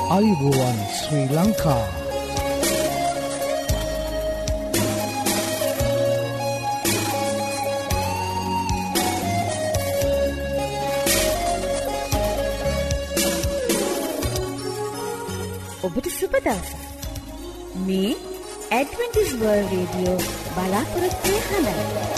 ආයුබෝවන් ශ්‍රී ලංකා. ඔබට සුබ දවසක්. මේ ඇඩ්වෙන්ටිස් වර්ල්ඩ් රේඩියෝ බලාපොරොත්තු වෙන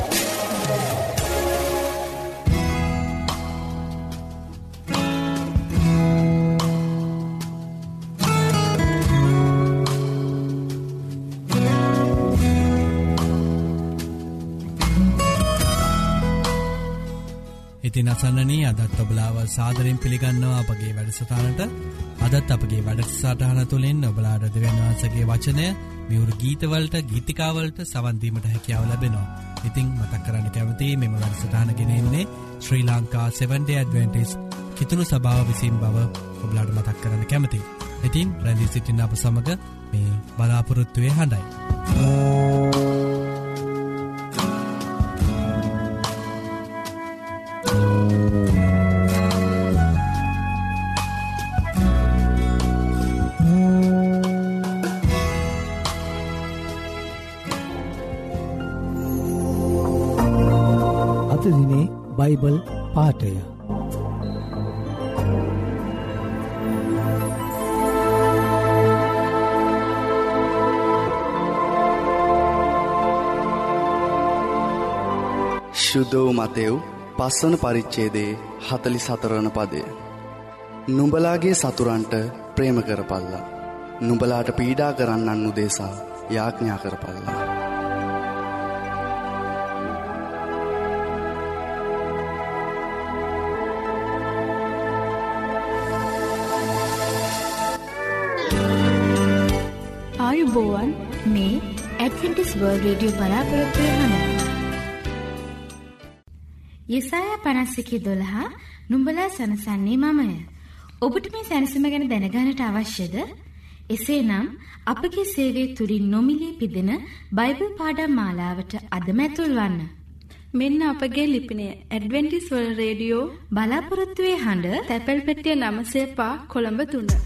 ඉතින් අසන්නනී අදත් ඔබලාව සාදරයෙන් පිළිගන්නවා අපගේ වැඩසටහනට. අදත් අපගේ වැඩසටහන තුළින් ඔබලාට දෙවියන් වහන්සේගේ වචනය මියුරු ගීතවලට ගීතිකාවලට සවන් දීමට හැකියාව ලැබෙනවා. ඉතින් මතක් කරන්න කැමතියි මෙම වැඩසටහන ගෙනෙන්නේ ශ්‍රී ලංකා 7 Day Adventist කිතුණු සභාව විසින් බව ඔබලාට මතක් කරන්න කැමතියි. ඉතින් රැඳී සිටින්න අප සමග මේ බලාපොරොත්තුවේ හඬයි. බයිබල් පාඨය. ශුද්ධ මතෙව් 5 වන පරිච්ඡේදයේ 44 වන පදය. නුඹලාගේ සතුරන්ට ප්‍රේම කරපල්ලා. නුඹලාට පීඩා කරන්නන් උදෙසා යාඥා කරපල්ලා. ආයුබෝවන් මේ ඇඩ්වෙන්ටිස් වර්ල්ඩ් රේඩියෝ බලාපොරොත්තු වෙන යෙසායා 51:12 නුඹලා සනසන්නේ මමය. ඔබට මේ සැනසීම ගැන දැනගන්නට අවශ්‍යද? එසේනම් අපගේ සේවයේ තුලින් නොමිලේ පිදෙන බයිබල් පාඩම් මාලාවට අදම ඇතුල් වන්න. මෙන්න අපගේ ලිපිනය ඇඩ්වෙන්ටිස් වර්ල්ඩ් රේඩියෝ බලාපොරොත්තු වෙන හඬ තැපැල් පෙට්ටිය 905 කොළඹ 3.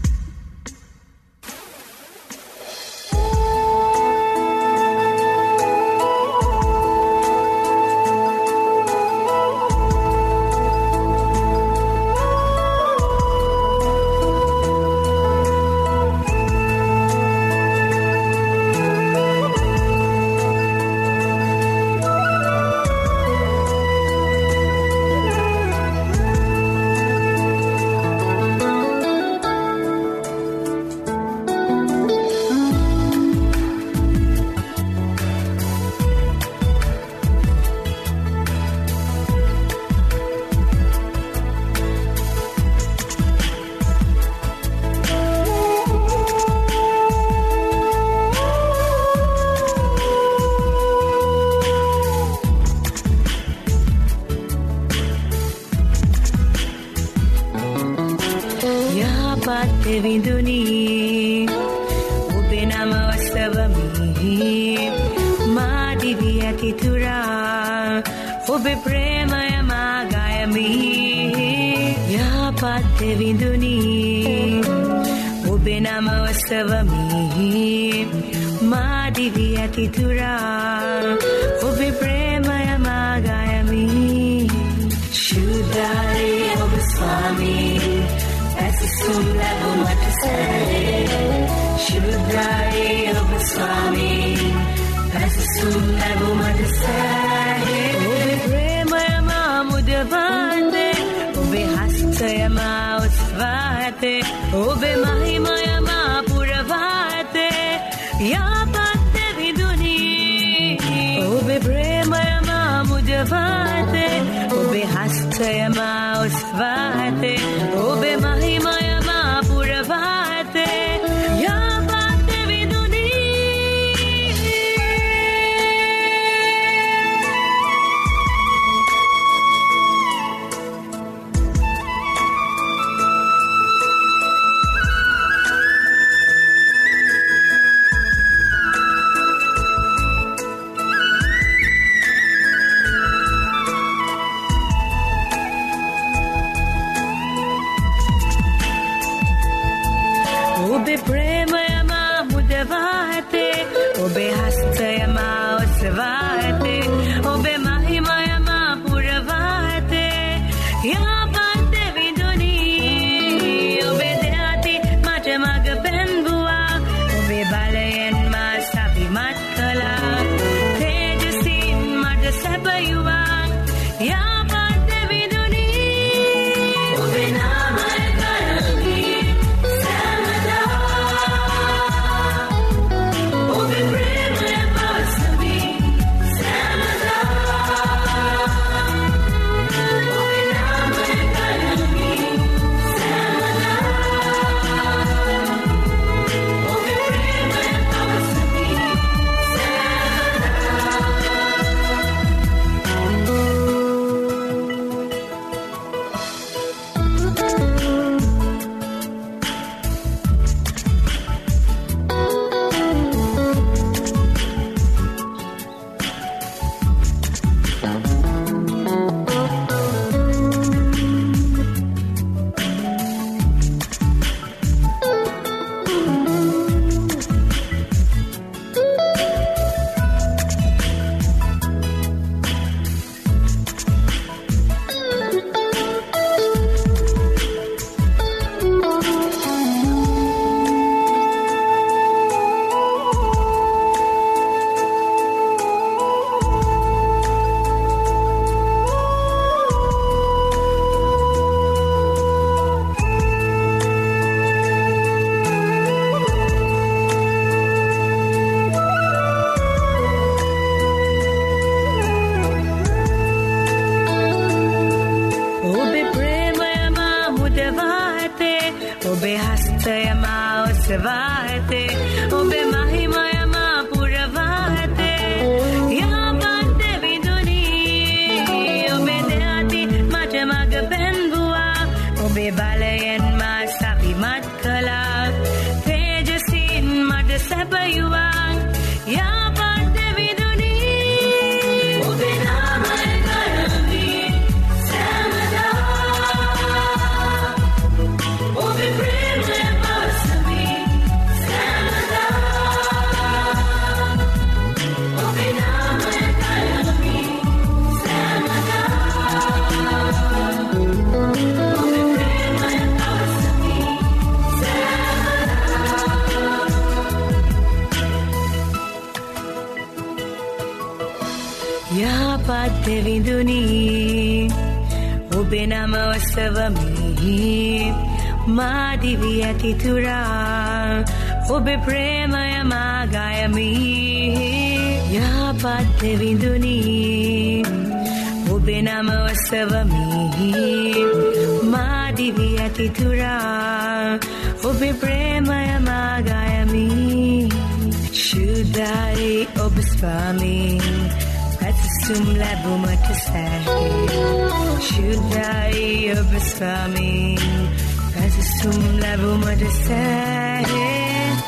විඳුනි ඔබේ නම වස්සවමි මා දිවි අතිතුරා ඔබේ ප්‍රේමය මා ගයමි යහපත් විඳුනි ඔබේ නම වස්සවමි මා දිවි අතිතුරා ඔබේ ප්‍රේමය මා ගයමි සුදාරේ ඔබ ස්වාමී Sulabu matasare Shudrai of Swami Sulabu matasare Obe prema ma mudavante Obe hastaya ma usvate Obe mahima ma puravate Yapate viduni Obe prema ma mudavate Obe hastaya ma usvate Obe mahima ඔබේ ප්‍රේමය මා මුදවා ඇතේ ඔබේ හස්තය මා ඔසවා ඇතේ ඔබේ මහිමය මා පුරවා ඇතේ යහපත් දෙවිඳුනි ඔබේ දෙහති මට මග පෙන්වුවා ඔබේ බලයෙන් මා සවිමත් කළා තේජසින් මට සැපයුවා යහපත් දෙවිඳුනි ඔබේ නාමය කරමි සෑමදා ඔබේ ප්‍රේමය පවසමි සෑමදා ඔබේ නාමය කරමි සෑමදා ඔබේ ප්‍රේමය පවසමි ඔබේ ප්‍රේමය මා මුදවා ඇතේ ඔබේ හස්තය මා ඔසවා ඇතේ ඔබේ මහිමය මා පුරවා ඇතේ යහපත් දෙවිඳුනි ඔබේ දෙහති මට මග පෙන්වුවා ඔබේ බලයෙන් මා සවිමත් කළා තේජසින් මට සැපයුවා යහපත් දෙවිඳුනි ඔබේ නාමය කරමි ඔබේ ප්‍රේමය පවසමි සෑමදා ඔබේ නාමය කරමි සෑමදා ඔබේ ප්‍රේමය පවසමි සෑමදා යහපත් දෙවිඳුනි ඔබේ නම ඔසවමි මා දිවි ඇතිතුරා ඔබේ ප්‍රේමය මා ගයමි යහපත් දෙවිඳුනි ඔබේ නම ඔසවමි මා දිවි ඇතිතුරා ඔබේ ප්‍රේමය මා ගයමි ශුද්ධයි ඔබ ස්වාමී පැසසුම් ලැබුමට සෑහේ ශුද්ධයි ඔබ ස්වාමී පැසසුම් ලැබුමට සෑහේ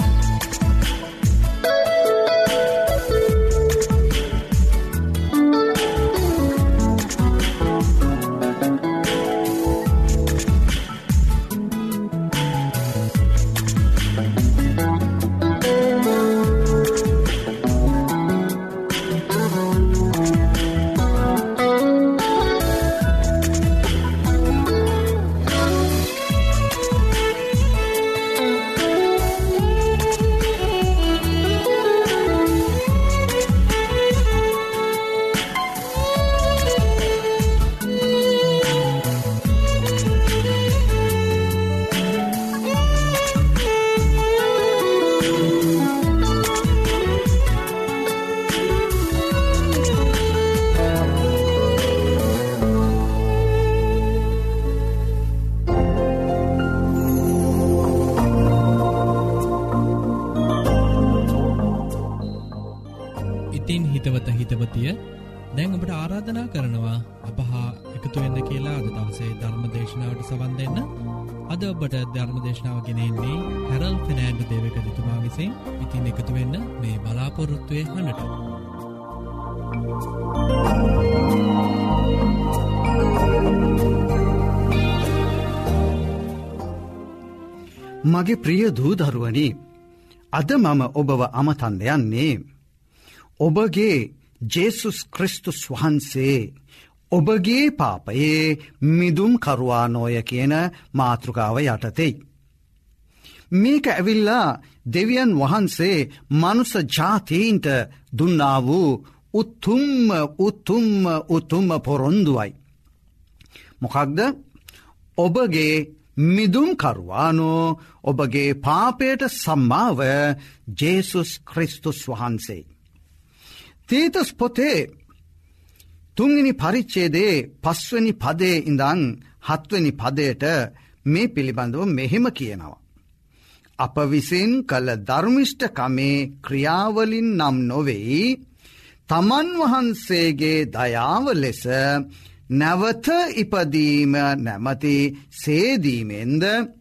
හිතවතිය දැන් ඔබට ආරාධනා කරනවා අප හා එකතු වෙන්න කියලා අද දවසේ ධර්ම දේශනාවට සවන් දෙන්න. අද ඔබට ධර්ම දේශනාව ගෙනෙන්නේ හැරල් ෆෙනෑන්ඩෝ දේවකතුමා විසින්. ඉතින් එකතු වෙන්න මේ බලාපොරොත්තුවේ හඬට. මගේ ප්‍රිය දූදරුවනි, අද මම ඔබව අමතන්න යන්නේ ඔබගේ ජේසුස් ක්‍රිස්තුස් වහන්සේ ඔබගේ පාපයේ මිදුම් කරුවානෝය කියන මාතෘකාව යටතෙයි. මේක ඇවිල්ලා දෙවියන් වහන්සේ මනුස්ස ජාතීන්ට දුන්නා වූ උතුම්ම පොරොන්දුවයි. මොකක්ද? ඔබගේ මිදුම් කරුවානෝ, ඔබගේ පාපයට සම්මාව ජේසුස් ක්‍රිස්තුස් වහන්සේ. තීතස් පොතේ 3 පරිච්ඡේදයේ 5 වෙනි පදයේ ඉඳන් 7 වෙනි පදයට මේ පිළිබඳව මෙහෙම කියනවා. අප විසින් කළ ධර්මිෂ්ඨකමේ ක්‍රියාවලින් නම් නොවේයි, තමන් වහන්සේගේ දයාව ලෙස නැවත ඉපදීම නැමැති සේදීමෙන්ද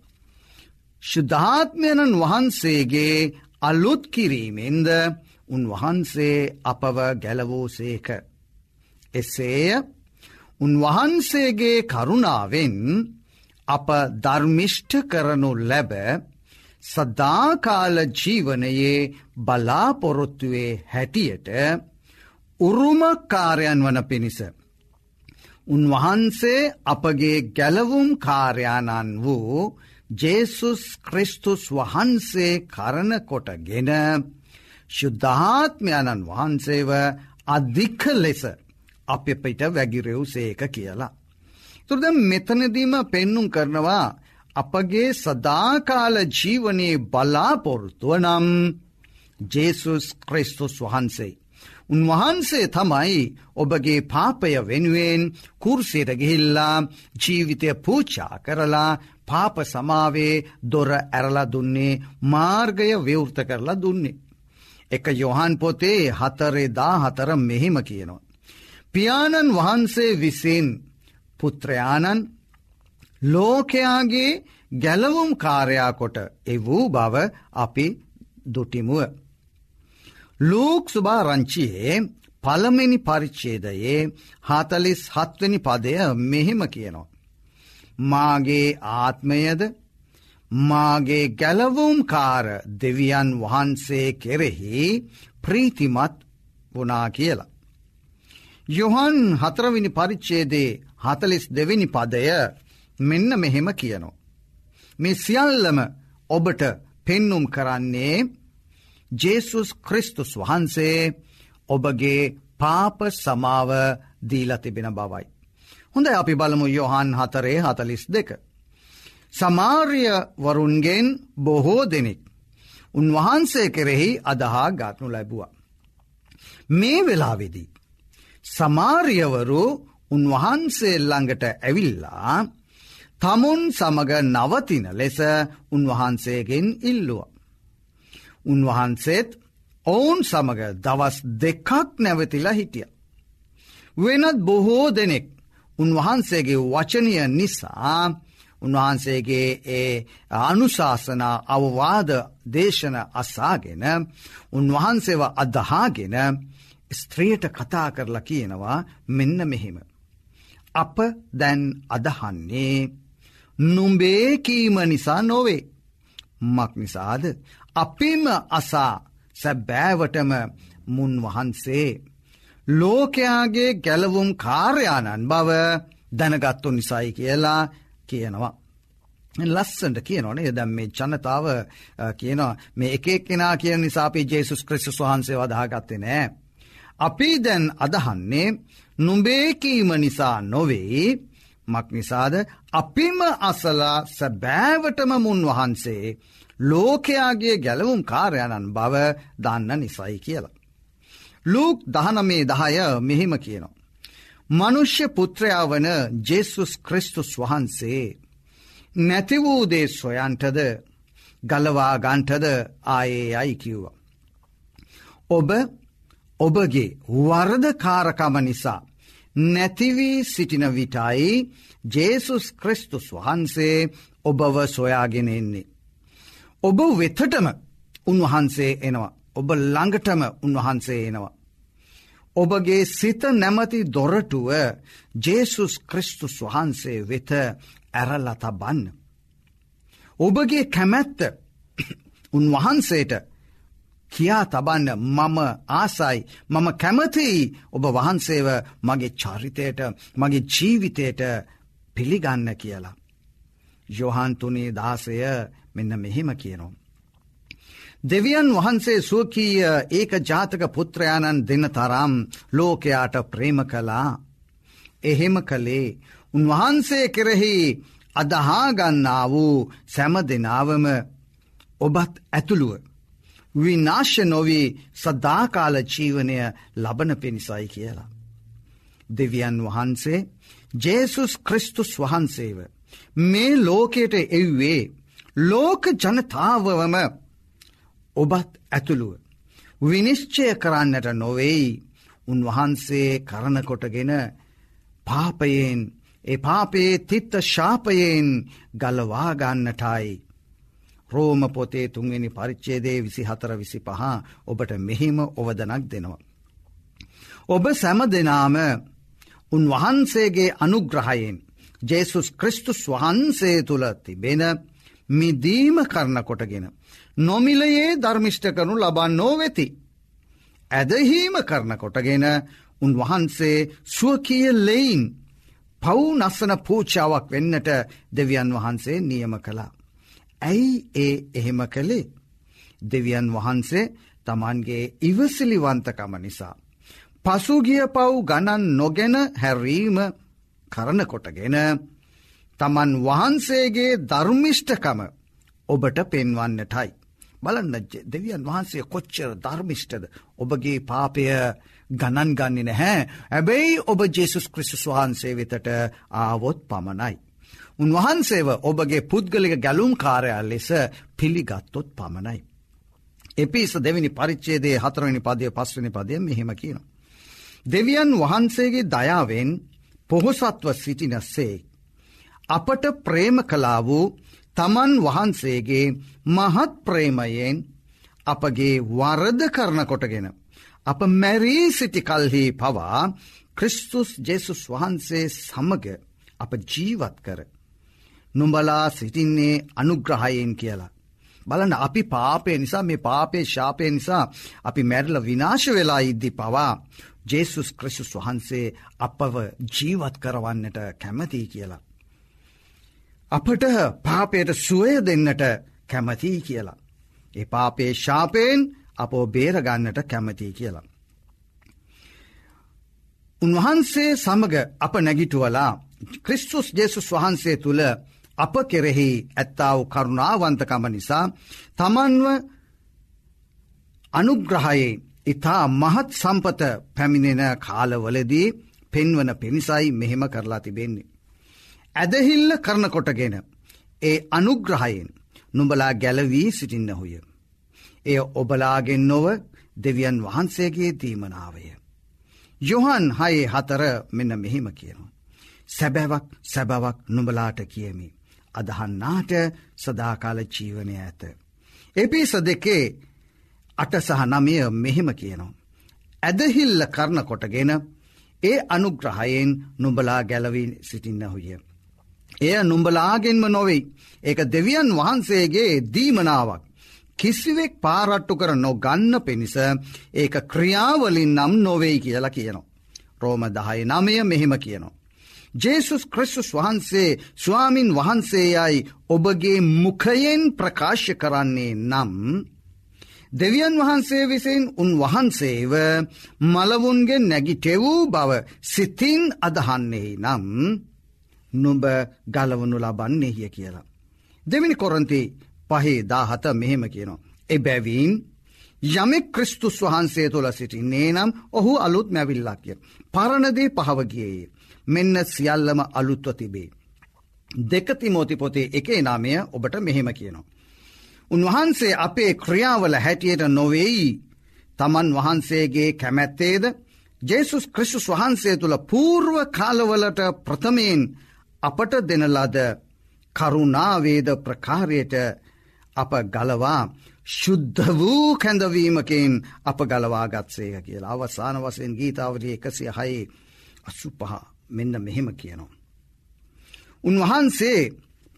ශුද්ධාත්මයන් වහන්සේගේ අලුත් කිරීමෙන්ද උන්වහන්සේ අපව ගැලවූසේක. එසේය උන්වහන්සේගේ කරුණාවෙන් අප ධර්මිෂ්ඨ කරනු ලැබ සදාකාල ජීවනයේ බලාපොරොත්තුවේ හැටියට උරුමකාරයන් වන පිණිස උන්වහන්සේ අපගේ ගැලවුම් කාර්යානන් වූ ජේසුස් ක්‍රිස්තුස් වහන්සේ කරන කොටගෙන ශුද්ධාත්මයන්න් වහන්සේව අධික ලෙස අපිට වැගිරෙව්සේක කියලා. එතකොට දැන් මෙතනදීම පෙන්눔 කරනවා අපගේ සදාකාල ජීවනයේ බලාපොරොත්තුව නම් ජේසුස් ක්‍රිස්තුස් වහන්සේ. උන්වහන්සේ තමයි ඔබගේ පාපය වෙනුවෙන් කුරුසියට ගිහිල්ලා ජීවිතය පූජා කරලා පාප සමාවේ දොර ඇරලා දුන්නේ, මාර්ගය විවෘත කරලා දුන්නේ. 1 යොහන් පොතේ 4:14 මෙහිම කියනවා. පියාණන් වහන්සේ විසින් පුත්‍රයාණන් ලෝකයාගේ ගැලවුම් කාර්යා කොට එවූ බව අපි දුටිමුව. ලූක් සුභාරංචියේ 1 වෙනි පරිච්ඡේදයේ 47 වෙනි පදය මෙහෙම කියනවා. මාගේ ආත්මයද මාගේ ගැලවුම්කාර දෙවියන් වහන්සේ කෙරෙහි ප්‍රීතිමත් වුණා කියලා. යොහන් 4 වෙනි පරිච්ඡේදයේ 42 වෙනි පදය මෙන්න මෙහෙම කියනවා. මේ සියල්ලම ඔබට පෙන්눔 කරන්නේ ජේසුස් ක්‍රිස්තුස් වහන්සේ ඔබගේ පාප සමාව දීලා තිබෙන බවයි. හොඳයි, අපි බලමු යොහන් 4:42. සමාර්ය වරුන්ගෙන් බොහෝ දෙනෙක් උන්වහන්සේ කෙරෙහි අදහා ගන්නු ලැබුවා. මේ වෙලාවේදී සමාර්යවරු උන්වහන්සේ ළඟට ඇවිල්ලා තමුන් සමග නවතින ලෙස උන්වහන්සේගෙන් ඉල්ලුවා. උන්වහන්සේත් ඔවුන් සමග දවස් 2ක් නැවතිලා හිටියා. වෙනත් බොහෝ දෙනෙක් උන්වහන්සේගේ වචනය නිසා, උන්වහන්සේගේ අනුශාසනා අවවාද දේශන අසාගෙන උන්වහන්සේව අදහාගෙන ස්ත්‍රියට කතා කරලා කියනවා මෙන්න මෙහෙම. අප දැන් අදහන්නේ නුඹේ කීම නිසා නොවේ. මක් නිසාද? අපිම අසා සැබෑවටම මුන් වහන්සේ ලෝකයාගේ ගැලවුම් කාර්යානන් බව දැනගත්තු නිසායි කියලා කියනවා. ලස්සනට කියනවනේ. දැන් මේ ජනතාව කියනවා මේ එක එක්කෙනා කියන නිසා අපි ජේසුස් ක්‍රිස්තුස් වහන්සේව අදහාගත්තේ නෑ. අපි දැන් අදහන්නේ නුඹේ කීම නිසා නොවේ. මක් නිසාද? අපිම අසලා සැබෑවටම මුන් වහන්සේ ලෝකයාගේ ගැලවුම් කාර්යානන් බව දන්න නිසායි කියලා. ලූක් 19:10 මෙහිම කියනවා. මනුෂ්‍ය පුත්‍රයා වන ජේසුස් ක්‍රිස්තුස් වහන්සේ නැති වූ දේ සොයන්ටද ගලවා ගන්නටද ආයේ යයි කිව්වා. ඔබගේ වරදකාරකම නිසා නැති වී සිටින විටයි ජේසුස් ක්‍රිස්තුස් වහන්සේ ඔබව සොයාගෙන එන්නේ. ඔබ වෙතටම උන්වහන්සේ එනවා. ඔබ ළඟටම උන්වහන්සේ එනවා. ඔබගේ සිත නැමැති දොරටුව ජේසුස් ක්‍රිස්තුස් වහන්සේ වෙත ඇරලා තබන්න. ඔබගේ කැමැත්ත උන්වහන්සේට කියා තබන්න මම ආසයි, මම කැමතියි ඔබ වහන්සේව මගේ චරිතයට, මගේ ජීවිතයට පිළිගන්න කියලා. යොහාන් 3:16 මෙන්න මෙහෙම කියනවා. දෙවියන් වහන්සේ ස්වකීය ඒක ජාතක පුත්‍රයාණන් දෙන තරම් ලෝකයාට ප්‍රේම කළා. එහෙම කළේ උන්වහන්සේ කෙරෙහි අදහාගන්නා වූ සෑම දෙනාවම ඔබත් ඇතුළුව විනාශ නොවී සදාකාල ජීවනය ලබන පිණිසයි කියලා. දෙවියන් වහන්සේ ජේසුස් ක්‍රිස්තුස් වහන්සේව මේ ලෝකයට එව්වේ ලෝක ජනතාවවම ඔබත් ඇතුළුව විනිශ්චය කරන්නට නොවෙයි. උන්වහන්සේ කරනකොටගෙන පාපයෙන්, ඒ පාපයේ තිත්ත ශාපයෙන් ගලවාගන්නටයි. රෝම පොතේ 3 පරිච්ඡේදයේ 24-25 ඔබට මෙහිම ඔවදනක් දෙනවා. ඔබ සෑම දෙනාම උන්වහන්සේගේ අනුග්‍රහයෙන් ජේසුස් ක්‍රිස්තුස් වහන්සේ තුළ තිබෙන මිදීම කරන කොටගෙන නොමිලයේ ධර්මිෂ්ඨ කරනු ලබන්නෝ වෙති. ඇදහීම කරන කොටගෙන උන්වහන්සේ ස්වකීය ලෙයින් පව් නසන පූජාවක් වෙන්නට දෙවියන් වහන්සේ නියම කළා. ඇයි එහෙම කළේ? දෙවියන් වහන්සේ තමන්ගේ ඉවසිලිවන්තකම නිසා පසුගිය පව් ගණන් නොගෙන හැරීම කරන කොටගෙන තමන් වහන්සේගේ ධර්මිෂ්ඨකම ඔබට පෙන්වන්නටයි. බලන්න දෙවියන් වහන්සේ කොච්චර ධර්මිෂ්ඨද. ඔබගේ පාපය ගණන් ගන්නේ නැහැ. හැබැයි ඔබ ජේසුස් ක්‍රිස්තුස් වහන්සේ වෙතට ආවොත් පමණයි. උන්වහන්සේව ඔබගේ පුද්ගලික ගැලුම්කාරයා ලෙස පිළිගත්තොත් පමණයි. එපිස 2 පරිච්ඡේදයේ 4 පදයේ 5 පදයේ මෙහෙම කියනවා. දෙවියන් වහන්සේගේ දයාවෙන් පොහොසත්ව සිටිනසේ අපට ප්‍රේම කළා වූ තමන් වහන්සේගේ මහත් ප්‍රේමයෙන් අපගේ වරද කරන කොටගෙන අප මැරී සිටි කල්හි පවා ක්‍රිස්තුස් ජේසුස් වහන්සේ සමග අප ජීවත් කර නුඹලා සිටින්නේ අනුග්‍රහයෙන් කියලා. බලන්න අපි පාපය නිසා, මේ පාපේ ශාපය නිසා අපි මැරිලා විනාශ වෙලා ඉද්දි පවා ජේසුස් ක්‍රිස්තුස් වහන්සේ අපව ජීවත් කරවන්නට කැමතියි කියලා. අපට පාපයට සුවය දෙන්නට කැමතියි කියලා. ඒ පාපේ ශාපයෙන් අපව බේරගන්නට කැමතියි කියලා. උන්වහන්සේ සමග අප නැගිටුවලා ක්‍රිස්තුස් ජේසුස් වහන්සේ තුළ අප කෙරෙහි ඇත්තා වූ කරුණාවන්තකම නිසා තමන්ව අනුග්‍රහයේ ඉතා මහත් සම්පත පැමිණෙන කාලවලදී පෙන්වන පිණිසයි මෙහෙම කරලා තිබෙන්නේ. ඇදහිල්ල කරන කොටගෙන ඒ අනුග්‍රහයෙන් නුඹලා ගැලවී සිටින්නහුය. එය ඔබලාගෙන් නොව දෙවියන් වහන්සේගේ දීමනාවය. යොහන් 6:4 මෙන්න මෙහෙම කියනවා. සැබෑවක් නුඹලාට කියමි. අදහන්නාට සදාකාල ජීවනය ඇත. එපිස 2:8-9 මෙහෙම කියනවා. ඇදහිල්ල කරන කොටගෙන ඒ අනුග්‍රහයෙන් නුඹලා ගැලවී සිටින්නහුය. එය නුඹලාගෙන්ම නොවෙයි. ඒක දෙවියන් වහන්සේගේ දීමනාවක්. කිසිවෙක් පාරට්ටු කර නොගන්න පිණිස ඒක ක්‍රියාවලින් නම් නොවෙයි කියලා කියනවා. රෝම 10:9 මෙහෙම කියනවා. ජේසුස් ක්‍රිස්තුස් වහන්සේ ස්වාමින් වහන්සේයයි ඔබගේ මුඛයෙන් ප්‍රකාශ කරන්නේ නම් දෙවියන් වහන්සේ විසින් උන්වහන්සේව මලවුන්ගේ නැගිටෙවූ බව සිතින් අදහන්නේ නම් නුඹ ගලවනු ලබන්නේය කියලා. 2 කොරින්ති 5:17 මෙහෙම කියනවා. එබැවින් යමෙක් ක්‍රිස්තුස් වහන්සේ තුළ සිටින්නේ නම් ඔහු අලුත් මැවිල්ලක් ය. පරණ දේ පහව ගියේය. මෙන්න සියල්ලම අලුත්ව තිබේ. 2 තිමෝති පොතේ 1:9 ඔබට මෙහෙම කියනවා. උන්වහන්සේ අපේ ක්‍රියාවල හැටියට නොවේයි. තමන් වහන්සේගේ කැමැත්තේද ජේසුස් ක්‍රිස්තුස් වහන්සේ තුළ పూర్ව කාලවලට ප්‍රථමයෙන් අපට දෙන ලද කරුණාවේද ප්‍රකාරයට අප ගලවා ශුද්ධ වූ කැඳවීමකින් අප ගලවා ගත්සේක කියලා. අවසාන වශයෙන් ගීතාවලිය 106:85 මෙන්න මෙහෙම කියනවා. උන්වහන්සේ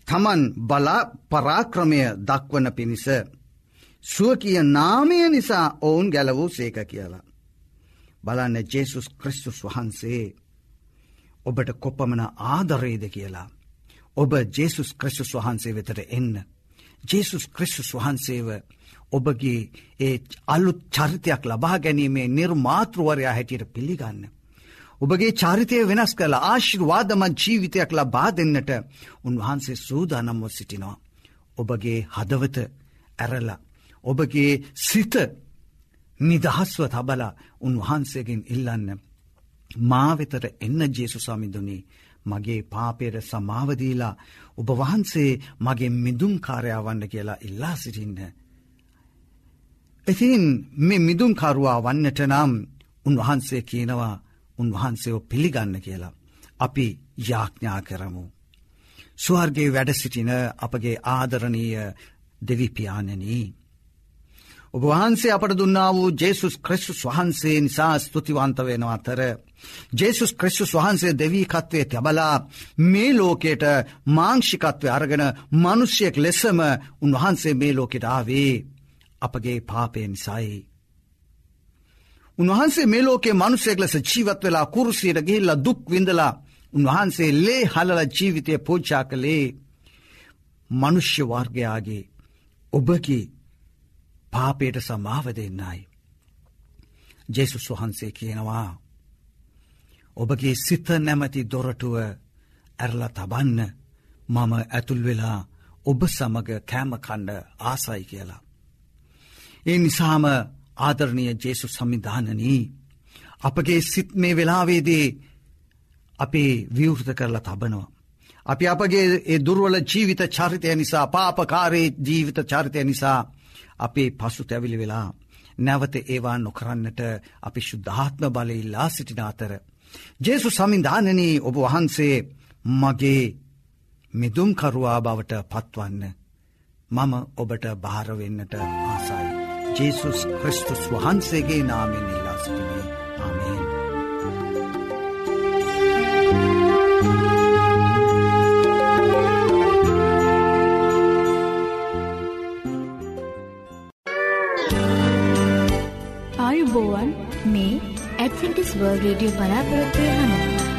තමන් බලා පරාක්‍රමය දක්වන පිණිස ස්වකීය නාමය නිසා ඔවුන් ගැලවූ සේක කියලා. බලන්න ජේසුස් ක්‍රිස්තුස් වහන්සේ ඔබට කොපමණ ආදරේද කියලා. ඔබ ජේසුස් ක්‍රිස්තුස් වහන්සේ වෙතට එන්න. ජේසුස් ක්‍රිස්තුස් වහන්සේව ඔබගේ ඒ අලුත් චරිතයක් ලබා ගැනීමේ නිර්මාතෘවරයා හැටියට පිළිගන්න. ඔබගේ චරිතය වෙනස් කළ ආශිර්වාදමත් ජීවිතයක් ලබා දෙන්නට උන්වහන්සේ සූදානම්ව සිටිනවා. ඔබගේ හදවත ඇරලා ඔබගේ සිත නිදහස්ව තබලා උන්වහන්සේගෙන් ඉල්ලන්න. මා වෙතට එන්න ජේසුස් ස්වාමීනි, මගේ පාපයට සමාව දීලා ඔබ වහන්සේ මගේ මිදුම්කාරයා වන්න කියලා ඉල්ලා සිටින්න. ඉතින් මේ මිදුම්කරුවා වන්නට නම් උන්වහන්සේ කියනවා උන්වහන්සේව පිළිගන්න කියලා. අපි යාඥා කරමු. ස්වර්ගයේ වැඩ සිටින අපගේ ආදරණීය දෙවිපියාණනි, ඔබ වහන්සේ අපට දුන්නා වූ ජේසුස් ක්‍රිස්තුස් වහන්සේ නිසා ස්තුතිවන්ත වෙනවා අතර, ජේසුස් ක්‍රිස්තුස් වහන්සේ දෙවිකත්වයේ තබලා මේ ලෝකයට මාංශිකත්වය අරගෙන මිනිසෙක් ලෙසම උන්වහන්සේ මේ ලෝකයට ආවේ අපගේ පාපය නිසායි. උන්වහන්සේ මේ ලෝකයේ මිනිසෙක් ලෙස ජීවත් වෙලා කුරුසියට ගිහිල්ලා දුක් විඳලා උන්වහන්සේ ලේ හලලා ජීවිතය පූජා කළේ මනුෂ්‍ය වර්ගයාගේ ඔබගේ පාපයට සමාව දෙන්නයි. ජේසුස් වහන්සේ කියනවා ඔබගේ සිත නැමැති දොරටුව ඇරලා තබන්න, මම ඇතුල් වෙලා ඔබ සමග කෑම කන්න ආසයි කියලා. ඒ නිසාම ආදරණීය ජේසුස් සම්විධානනී, අපගේ සිත් මේ වෙලාවේදී අපේ විවෘත කරලා තබනවා. අපි අපගේ ඒ දුර්වල ජීවිත චරිතය නිසා, පාපකාරී ජීවිත චරිතය නිසා අපේ පසුතැවිලි වෙලා නැවත ඒවා නොකරන්නට අපි ශුද්ධාත්ම බලය ඉල්ලා සිටින අතර, ජේසුස් සම්විධානනී, ඔබ වහන්සේ මගේ මිදුම්කරුවා බවට පත්වන්න මම ඔබට බාර වෙන්නට ආසයි. ජේසුස් ක්‍රිස්තුස් වහන්සේගේ නාමයෙන් ඉල්ලා සිටිමි. ආමේන්. ආයුබෝවන්, මේ ඇඩ්වෙන්ටිස් වර්ල්ඩ් රේඩියෝ බලාපොරොත්තු වෙනවා.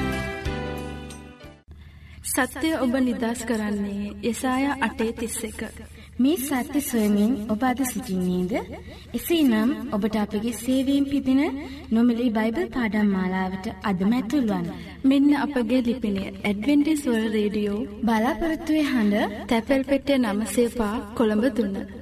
සත්‍යය ඔබ නිදහස් කරන්නේ යෙසායා 8:31. මේ සත්‍ය සොයමින් ඔබ අද සිටින්නේද? එසේනම් ඔබට අපගේ සේවයෙන් පිදින නොමිලේ බයිබල් පාඩම් මාලාවට අදම ඇතුල් වන්න. මෙන්න අපගේ ලිපිනය ඇඩ්වෙන්ටිස් වර්ල්ඩ් රේඩියෝ බලාපොරොත්තු වෙන හඬ, තැපැල් පෙට්ටිය 9 කොළඹ 3.